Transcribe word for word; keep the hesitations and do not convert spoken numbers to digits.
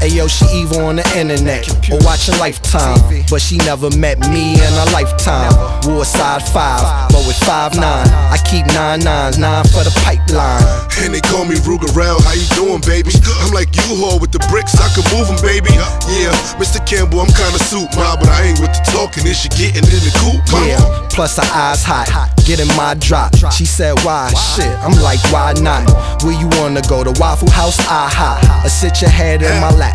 Ayo, she evil on the internet or watching Lifetime, but she never met me in a lifetime. Wore size five, but with five nine. I keep nine nines, nine for the pipeline. And they call me Rugerel, how you doing, baby? I'm like U-Haul with the bricks, I can move them, baby. Yeah, Mister Campbell, I'm kinda soup, ma, but I ain't with the talking, is she getting in the coop, ma? Yeah, plus her eyes hot, getting my drop. She said, why? Shit, I'm like, why not? Where you wanna go, the Waffle House? Ah ha, or sit your head in my lap.